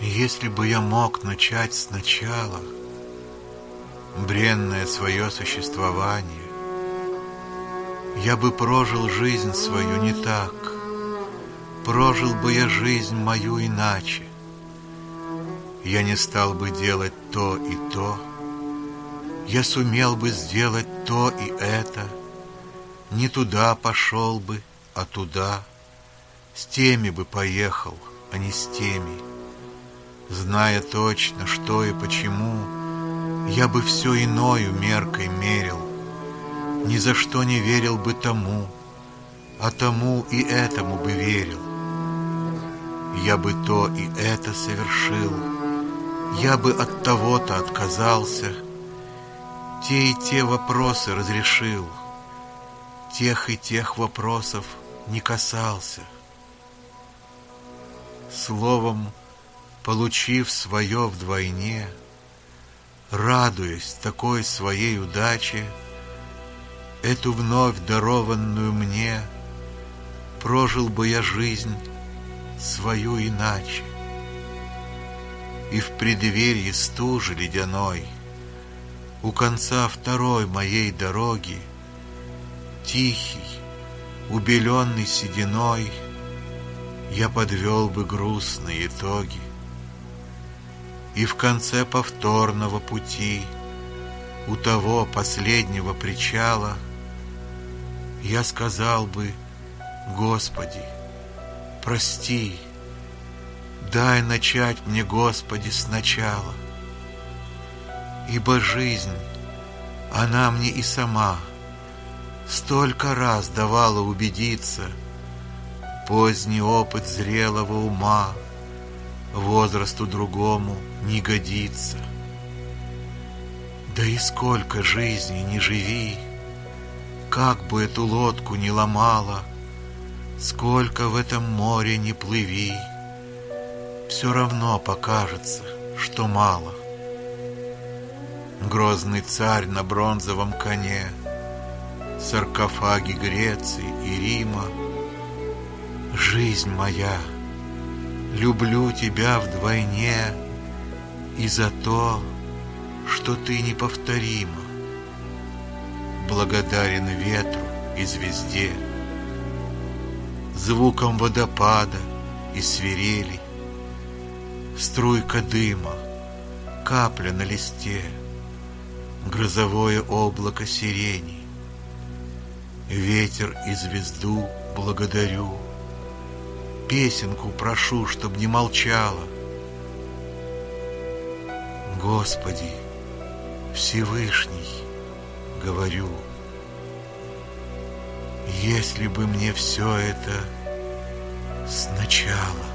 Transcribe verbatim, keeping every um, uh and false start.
Если бы я мог начать сначала бренное свое существование, я бы прожил жизнь свою не так, прожил бы я жизнь мою иначе. Я не стал бы делать то и то, я сумел бы сделать то и это, не туда пошел бы, а туда, с теми бы поехал, а не с теми. Зная точно, что и почему, я бы все иною меркой мерил, ни за что не верил бы тому, а тому и этому бы верил. Я бы то и это совершил, я бы от того-то отказался, те и те вопросы разрешил, тех и тех вопросов не касался. Словом, получив свое вдвойне, радуясь такой своей удаче, эту вновь дарованную мне, прожил бы я жизнь свою иначе. И в преддверии стужи ледяной, у конца второй моей дороги, тихий, убеленный сединой, я подвел бы грустные итоги. И в конце повторного пути, у того последнего причала, я сказал бы: Господи, прости, дай начать мне, Господи, сначала. Ибо жизнь, она мне и сама столько раз давала убедиться, поздний опыт зрелого ума возрасту другому не годится. Да и сколько жизней не живи, как бы эту лодку ни ломала, сколько в этом море не плыви, все равно покажется, что мало. Грозный царь на бронзовом коне, саркофаги Греции и Рима, жизнь моя, люблю тебя вдвойне и за то, что ты неповторима. Благодарен ветру и звезде, звуком водопада и свирели, струйка дыма, капля на листе, грозовое облако сирени. Ветер и звезду благодарю, песенку прошу, чтоб не молчала. Господи, Всевышний, говорю, если бы мне все это сначала.